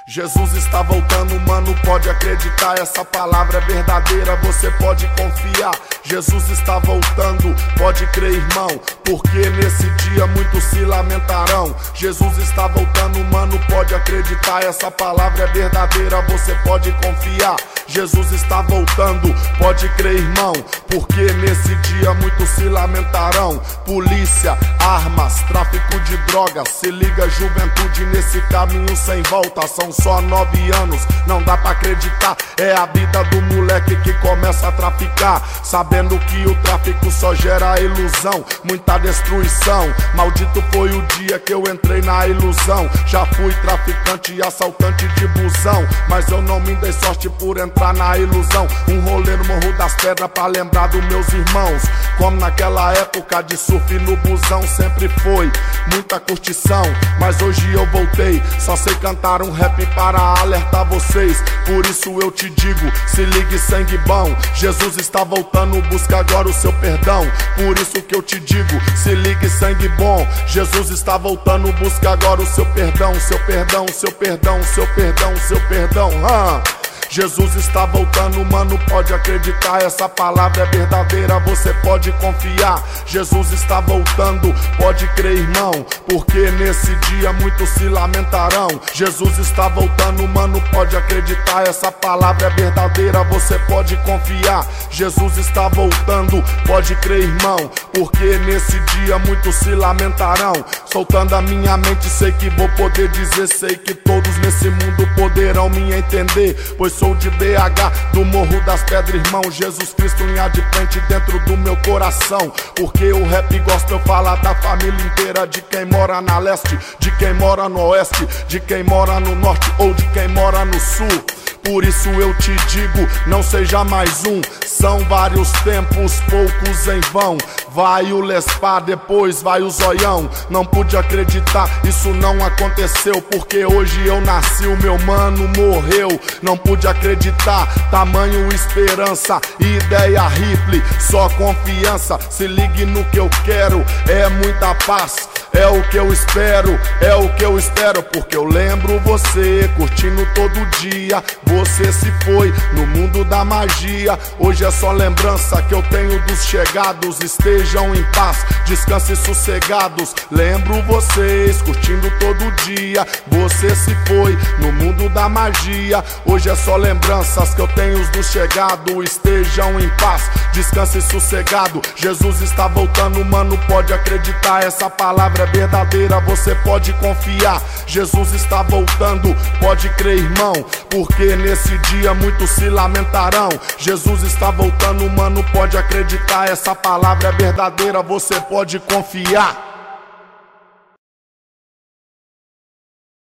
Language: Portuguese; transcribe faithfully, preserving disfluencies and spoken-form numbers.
Jesus está voltando, mano, pode acreditar. Essa palavra é verdadeira, você pode confiar. Jesus está voltando, pode crer, irmão, porque nesse dia muitos se lamentarão. Jesus está voltando, mano, pode acreditar. Essa palavra é verdadeira, você pode confiar. Jesus está voltando, pode crer, irmão, porque nesse dia muitos se lamentarão. Polícia, armas, tráfico de drogas, se liga, juventude, nesse caminho sem volta. São só nove anos, não dá pra acreditar. É a vida do moleque que começa a traficar, sabendo que o tráfico só gera ilusão, muita destruição. Maldito foi o dia que eu entrei na ilusão. Já fui traficante e assaltante de busão, mas eu não me dei sorte por entrar na ilusão. Um rolê no Morro das Pedras pra lembrar dos meus irmãos, como naquela época de surf no busão. Sempre foi muita curtição, mas hoje eu voltei. Só sei cantar um rap para alertar vocês. Por isso eu te digo, se ligue, sangue bom, Jesus está voltando, busca agora o seu perdão. Por isso que eu te digo, se ligue, sangue bom, Jesus está voltando, busca agora o seu perdão. Seu perdão, seu perdão, seu perdão, seu perdão, ah. Jesus está voltando, mano, pode acreditar. Essa palavra é verdadeira, você pode confiar. Jesus está voltando, pode crer, irmão, porque nesse dia muitos se lamentarão. Jesus está voltando, mano, pode acreditar. Essa palavra é verdadeira, você pode confiar. Jesus está voltando, pode crer, irmão, porque nesse dia muitos se lamentarão. Soltando a minha mente, sei que vou poder dizer, sei que todos nesse mundo poderão me entender, pois sou de B H, do Morro das Pedras, irmão. Jesus Cristo inadimplente dentro do meu coração, porque o rap gospel fala da família inteira, de quem mora na leste, de quem mora no oeste, de quem mora no norte ou de quem mora no sul. Por isso eu te digo, não seja mais um, são vários tempos, poucos em vão. Vai o Lespa, depois vai o Zoião. Não pude acreditar, isso não aconteceu, porque hoje eu nasci, o meu mano morreu. Não pude acreditar, tamanho esperança, ideia rifle, só confiança. Se ligue no que eu quero, é muita paz, é o que eu espero, é o que eu espero, porque eu lembro você curtindo todo dia. Você se foi no mundo da magia, hoje é só lembrança que eu tenho dos chegados. Estejam em paz, descansem sossegados. Lembro vocês curtindo todo dia. Você se foi no mundo da magia, hoje é só lembranças que eu tenho dos chegados. Estejam em paz, descansem sossegado. Jesus está voltando, mano, pode acreditar. Essa palavra é verdadeira, você pode confiar. Jesus está voltando, pode crer, irmão, porque nesse dia muitos se lamentarão. Jesus está voltando, mano, pode acreditar. Essa palavra é verdadeira, você pode confiar.